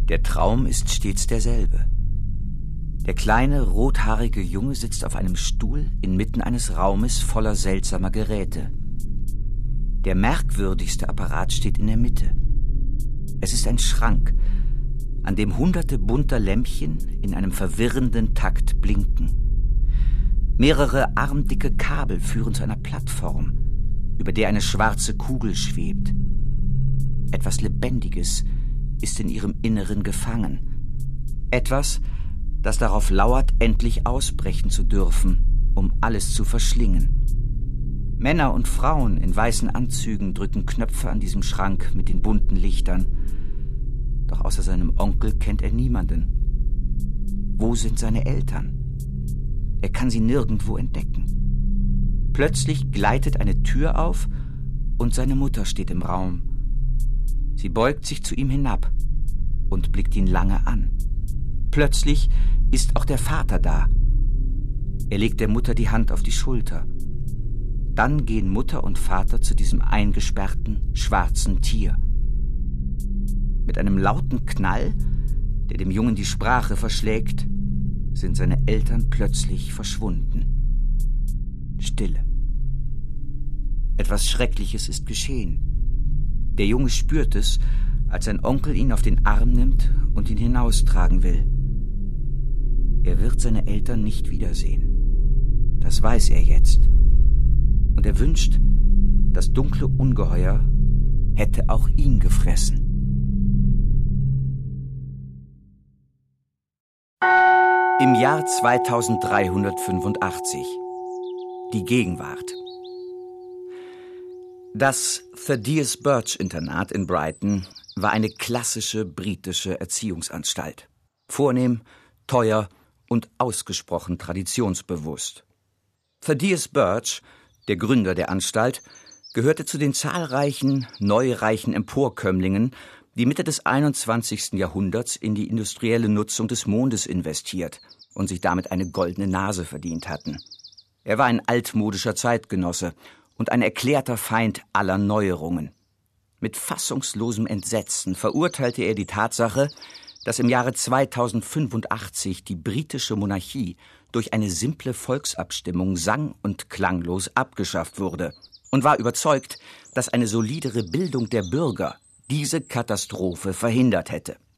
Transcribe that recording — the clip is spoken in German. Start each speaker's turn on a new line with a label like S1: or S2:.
S1: Der Traum ist stets derselbe. Der kleine, rothaarige Junge sitzt auf einem Stuhl inmitten eines Raumes voller seltsamer Geräte. Der merkwürdigste Apparat steht in der Mitte. Es ist ein Schrank, an dem hunderte bunter Lämpchen in einem verwirrenden Takt blinken. Mehrere armdicke Kabel führen zu einer Plattform, über der eine schwarze Kugel schwebt. Etwas Lebendiges ist in ihrem Inneren gefangen. Etwas, das darauf lauert, endlich ausbrechen zu dürfen, um alles zu verschlingen. Männer und Frauen in weißen Anzügen drücken Knöpfe an diesem Schrank mit den bunten Lichtern. Doch außer seinem Onkel kennt er niemanden. Wo sind seine Eltern? Er kann sie nirgendwo entdecken. Plötzlich gleitet eine Tür auf und seine Mutter steht im Raum. Sie beugt sich zu ihm hinab und blickt ihn lange an. Plötzlich ist auch der Vater da. Er legt der Mutter die Hand auf die Schulter. Dann gehen Mutter und Vater zu diesem eingesperrten, schwarzen Tier. Mit einem lauten Knall, der dem Jungen die Sprache verschlägt, sind seine Eltern plötzlich verschwunden. Stille. Etwas Schreckliches ist geschehen. Der Junge spürt es, als sein Onkel ihn auf den Arm nimmt und ihn hinaustragen will. Er wird seine Eltern nicht wiedersehen. Das weiß er jetzt. Und er wünscht, das dunkle Ungeheuer hätte auch ihn gefressen. Im Jahr 2385. Die Gegenwart. Das Thaddeus Birch Internat in Brighton war eine klassische britische Erziehungsanstalt. Vornehm, teuer und ausgesprochen traditionsbewusst. Thaddeus Birch, der Gründer der Anstalt, gehörte zu den zahlreichen neureichen Emporkömmlingen, die Mitte des 21. Jahrhunderts in die industrielle Nutzung des Mondes investiert und sich damit eine goldene Nase verdient hatten. Er war ein altmodischer Zeitgenosse und ein erklärter Feind aller Neuerungen. Mit fassungslosem Entsetzen verurteilte er die Tatsache, dass im Jahre 2085 die britische Monarchie durch eine simple Volksabstimmung sang- und klanglos abgeschafft wurde und war überzeugt, dass eine solidere Bildung der Bürger diese Katastrophe verhindert hätte.